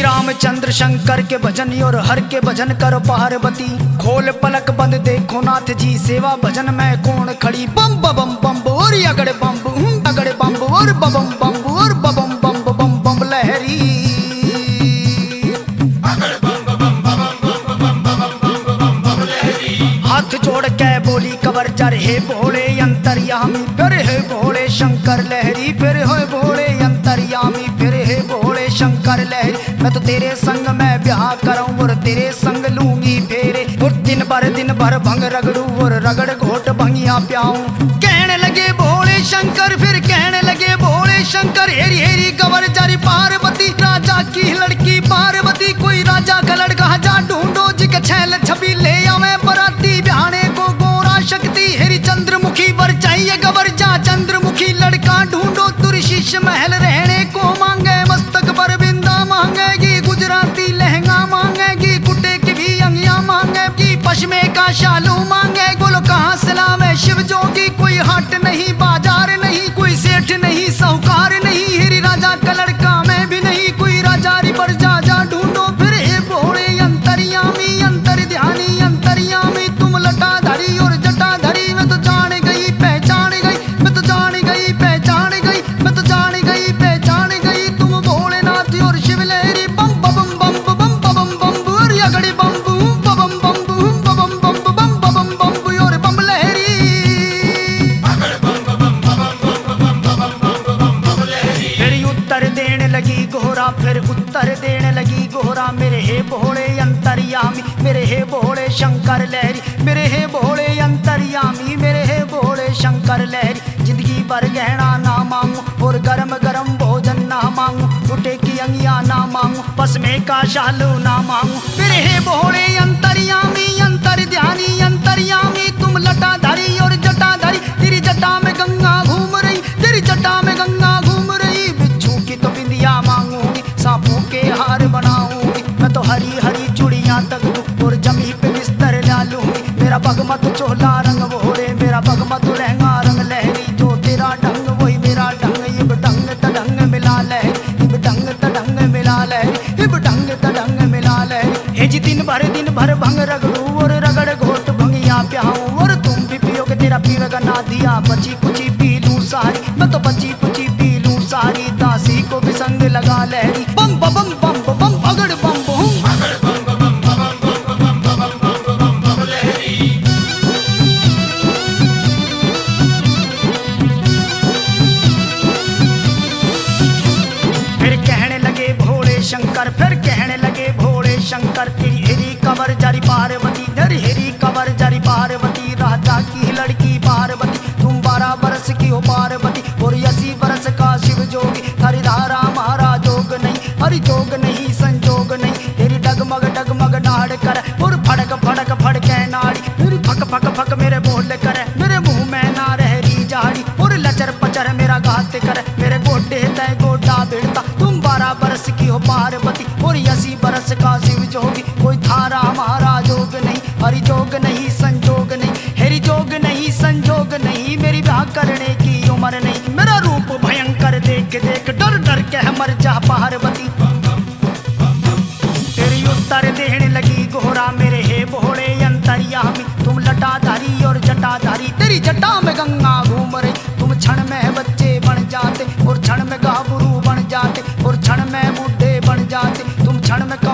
श्री रामचंद्र शंकर के भजन और हर के भजन करो पार्वती। खोल पलक बंद देखो नाथ जी सेवा भजन में कौन खड़ी। बम बम बम और अगड़े बम और बम और बम बम बम लहरी। हाथ जोड़ के बोली कबर जर हे भोले अंतर्यामी। फिर हे भोले शंकर लहरी। फिर हे भोले अंतर्यामी। फिर हे भोले शंकर लहरी। मैं तो तेरे संग में ब्याह करूं और तेरे संग लूंगी फेरे। और दिन भर भंग रगड़ू और रगड़ घोट भंगिया प्याऊं। कहने लगे भोले शंकर फिर कहने लगे भोले शंकर हेरी हेरी कबर जारी पार्वती। राजा की लड़की पार्वती कोई राजा का लड़का जा ढूंढो जिक छैल छबी ले आवे बराती। ब्याहने को गोरा शक्ति हेरी चंद्रमुखी वर चाहिए गबर जा चंद्रमुखी लड़का ढूंढो। तुरशीश महल रहने को मांगे मस्तक पर बिंदा मांगेगी। गुजराती लहंगा मांगेगी कुटे की भी अंगिया मांगेगी। पश्मे का शालू मांगे बोलो कहाँ सलामे शिव जोगी। कोई हाट नहीं बाजार नहीं कोई सेठ नहीं साहूकार नहीं। हेरी राजा का लड़का मैं भी नहीं कोई राजा री पर जा ढूंढो। फिर हे भोले अंतर्यामी अंतर ध्यानी अंतर्यामी। तुम लटाधारी और जटाधारी। मैं तो जान गई पहचान गई। मैं तो जान गई पहचान गई। मैं तो जान गई पहचान गई। तुम भोलेनाथ और शिव लहरी। बम बम बम बम बम बम और अगड़ी बम बम बम और बम लहरी। फिर उत्तर देने लगी गोरा। फिर उत्तर देने लगी गोरा। मेरे हे भोले अंतर्यामी। मेरे हे भोले शंकर लहरी। मेरे हे भोले अंतर्यामी। मेरे हे भोले शंकर लहरी। जिंदगी भर गहना ना मांगू और गरम गरम भोजन ना मांगू। टूटे की अंगिया ना मांगू पश्मे का शालू ना मांगू। मेरे हे भोले अंतर्यामी अंतर ध्यानी अंतर्यामी। तुम लटाधारी और जटाधारी। तेरी जटा में गंगा घूम रही। तेरी जटा में गंगा घूम रही। बिच्छू की तो बिंदिया मांगूंगी सांपों के हार बनाऊंगी। मैं तो हरी हरी चूड़ियां तक दूं और जमी पे बिस्तर ला लूंगी। मेरा बगमत चोला रंग भोरे। मेरा बगमत लहंगा रंग लहरी। जो तेरा ढंग वही मेरा ढंग। इब ढंग तढंग मिला लहरी। इब ढंग तढंग मिला लहरी। इब ढंग तढंग मिला लहरी। हे जी दिन भर भंग रगड़ू और रगड़ घोट भंगिया प्याऊं। और तुम भी पियोगे तेरा पीवेगा ना दिया। बची कुची पी लूं सारी। मैं तो बची कुची पी लूं सारी। दासी को भी संग लगा लहरी। बम बम बम बम अगड़ बम बम। फिर कहने लगे भोले शंकर। फिर कहने लगे भोले शंकर। तेरी हेरी कबर जारी पार्वती। धर हेरी कबर जारी पार्वती। राजा की लड़की पार्वती। तुम 12 बरस की हो पार्वती और 80 बरस का शिव जोगी। हरिधारा मारा जोग नहीं हरि जोग नहीं संजोग नहीं। तेरी डगमग नाड़ कर और फड़क फड़क फड़के नाड़ी। फिर फक फक फक मेरे बोल कर। मेरे मुंह में ना रहरी जाड़ी और लचर पचर मेरा गात कर। मेरे गोडे तय गोडा भिड़ता। तुम 12 बरस की हो पार्वती और 80 बरस का शिव जोगी। कोई थारा हमारा जोग नहीं हरि जोग नहीं संजोग नहीं। हेरी जोग नहीं संजोग नहीं। मेरी ब्याह करने की उम्र नहीं। मेरा रूप भयंकर देख देख डर डर के मर जा पार्वती। तेरी उत्तर देने लगी गोरा। मेरे हे भोले अंतर्यामी। तुम लटाधारी और जटाधारी। तेरी जटा में गंगा घूम रही। तुम क्षण में बच्चे बन जाते और क्षण में गाभरू बन जाते और क्षण में बूढ़े बन जाते। तुम क्षण में